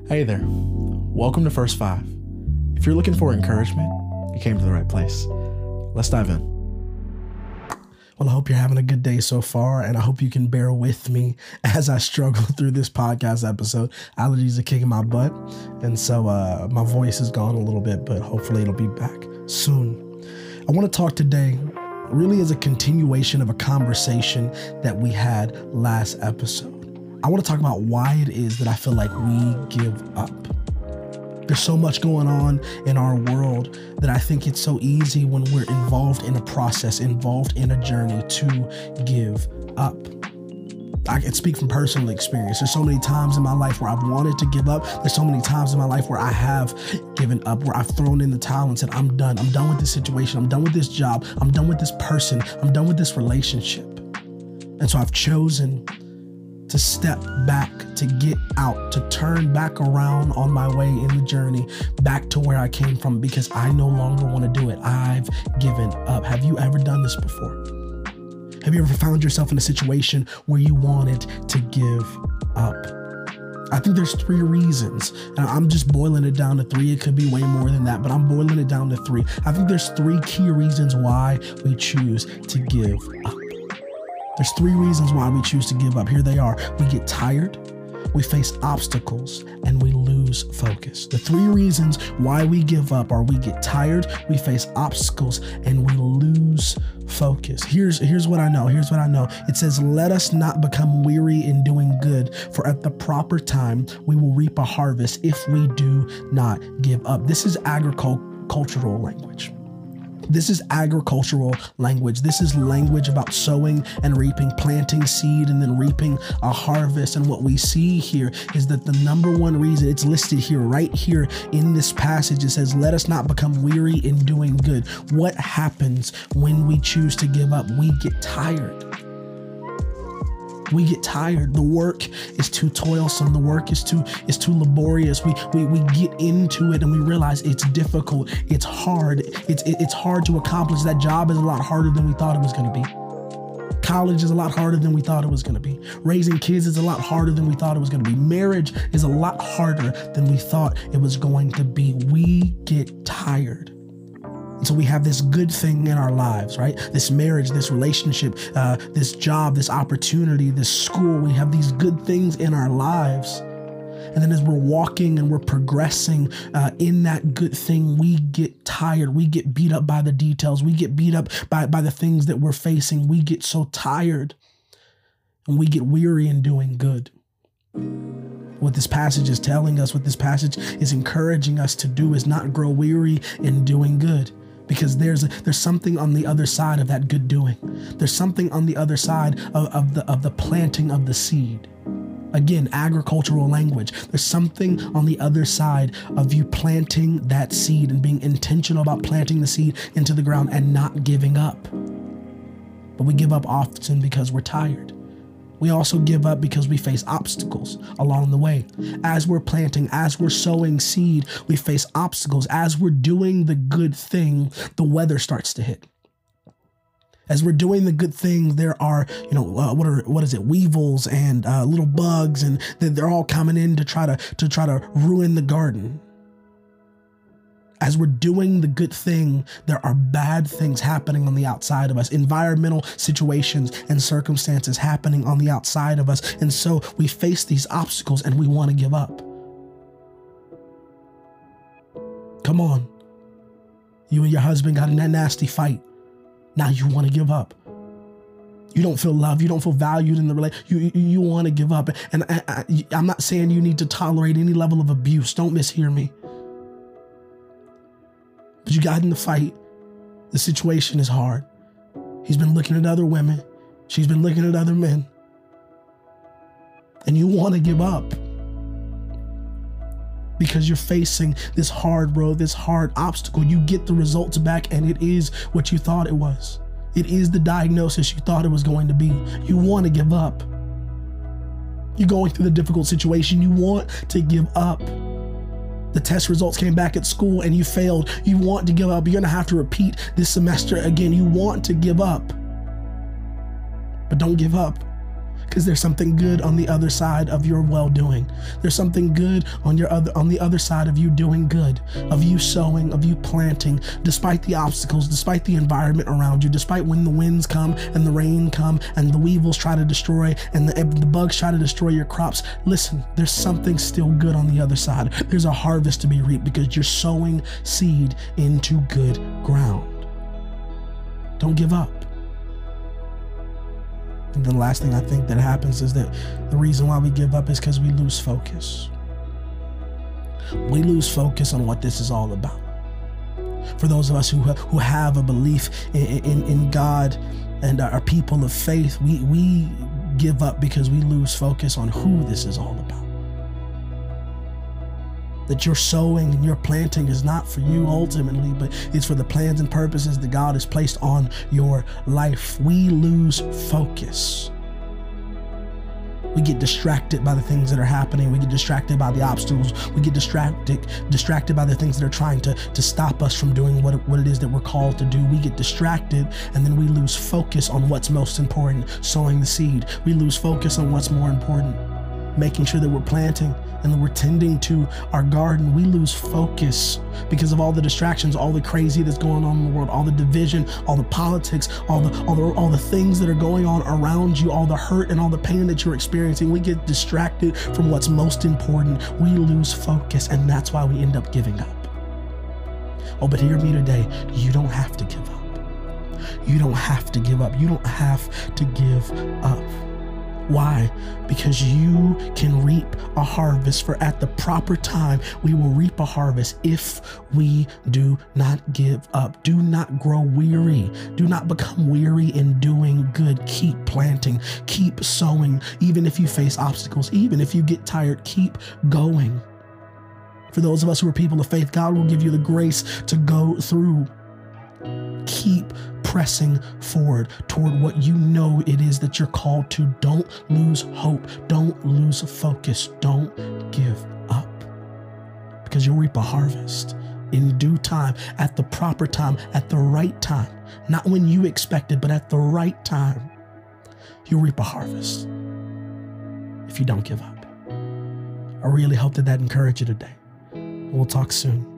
Hey there, welcome to First Five. If you're looking for encouragement, you came to the right place. Let's dive in. Well, I hope you're having a good day so far, and I hope you can bear with me as I struggle through this podcast episode. Allergies are kicking my butt, and so my voice is gone a little bit, but hopefully it'll be back soon. I want to talk today really as a continuation of a conversation that we had last episode. I want to talk about why it is that I feel like we give up. There's so much going on in our world that I think it's so easy when we're involved in a process, involved in a journey to give up. I can speak from personal experience. There's so many times in my life where I've wanted to give up. There's so many times in my life where I have given up, where I've thrown in the towel and said, I'm done. I'm done with this situation. I'm done with this job. I'm done with this person. I'm done with this relationship. And so I've chosen to step back, to get out, to turn back around on my way in the journey back to where I came from because I no longer want to do it. I've given up. Have you ever done this before? Have you ever found yourself in a situation where you wanted to give up? I think there's three reasons. Now, I'm just boiling it down to three. It could be way more than that, but I'm boiling it down to three. I think there's three key reasons why we choose to give up. There's three reasons why we choose to give up. Here they are. We get tired, we face obstacles, and we lose focus. The three reasons why we give up are we get tired, we face obstacles, and we lose focus. Here's what I know. It says, let us not become weary in doing good, for at the proper time we will reap a harvest if we do not give up. This is agricultural language. This is agricultural language. This is language about sowing and reaping, planting seed and then reaping a harvest. And what we see here is that the number one reason, it's listed here, right here in this passage, it says, let us not become weary in doing good. What happens when we choose to give up? We get tired. We get tired. The work is too toilsome. The work is too laborious. We get into it and we realize it's difficult. It's hard. It's hard to accomplish. That job is a lot harder than we thought it was going to be. College is a lot harder than we thought it was going to be. Raising kids is a lot harder than we thought it was going to be. Marriage is a lot harder than we thought it was going to be. We get tired. So we have this good thing in our lives, right? This marriage, this relationship, this job, this opportunity, this school. We have these good things in our lives. And then as we're walking and we're progressing in that good thing, we get tired. We get beat up by the details. We get beat up by the things that we're facing. We get so tired and we get weary in doing good. What this passage is telling us, what this passage is encouraging us to do is not grow weary in doing good. Because there's something on the other side of that good doing. There's something on the other side of the planting of the seed. Again, agricultural language. There's something on the other side of you planting that seed and being intentional about planting the seed into the ground and not giving up. But we give up often because we're tired. We also give up because we face obstacles along the way. As we're planting, as we're sowing seed, we face obstacles. As we're doing the good thing, the weather starts to hit. As we're doing the good thing, there are, weevils and little bugs, and they're all coming in to try to ruin the garden. As we're doing the good thing, there are bad things happening on the outside of us, environmental situations and circumstances happening on the outside of us. And so we face these obstacles and we want to give up. Come on. You and your husband got in that nasty fight. Now you want to give up. You don't feel loved. You don't feel valued in the relationship. You want to give up. And I'm not saying you need to tolerate any level of abuse. Don't mishear me. But you got in the fight. The situation is hard. He's been looking at other women. She's been looking at other men. And you want to give up because you're facing this hard road, this hard obstacle. You get the results back and it is what you thought it was. It is the diagnosis you thought it was going to be. You want to give up. You're going through the difficult situation. You want to give up. The test results came back at school and you failed. You want to give up. You're going to have to repeat this semester again. You want to give up. But don't give up. because there's something good on the other side of your well-doing. There's something good on the other side of you doing good, of you sowing, of you planting, despite the obstacles, despite the environment around you, despite when the winds come and the rain come and the weevils try to destroy and the bugs try to destroy your crops. Listen, there's something still good on the other side. There's a harvest to be reaped because you're sowing seed into good ground. Don't give up. And the last thing I think that happens is that the reason why we give up is because we lose focus. We lose focus on what this is all about. For those of us who have a belief in God and are people of faith, we give up because we lose focus on who this is all about. That your sowing and your planting is not for you ultimately, but it's for the plans and purposes that God has placed on your life. We lose focus. We get distracted by the things that are happening. We get distracted by the obstacles. We get distracted by the things that are trying to stop us from doing what it is that we're called to do. We get distracted, and then we lose focus on what's most important, sowing the seed. We lose focus on what's more important, making sure that we're planting and that we're tending to our garden. We lose focus because of all the distractions, all the crazy that's going on in the world, all the division, all the politics, all the things that are going on around you, all the hurt and all the pain that you're experiencing. We get distracted from what's most important. We lose focus, and that's why we end up giving up. Oh, but hear me today. You don't have to give up. You don't have to give up. You don't have to give up. Why? Because you can reap a harvest, for at the proper time, we will reap a harvest if we do not give up. Do not grow weary. Do not become weary in doing good. Keep planting, keep sowing. Even if you face obstacles, even if you get tired, keep going. For those of us who are people of faith, God will give you the grace to go through. Keep pressing forward toward what you know it is that you're called to. Don't lose hope. Don't lose focus. Don't give up, because you'll reap a harvest in due time, at the proper time, at the right time. Not when you expect it, but at the right time. You'll reap a harvest if you don't give up. I really hope that encouraged you today. We'll talk soon.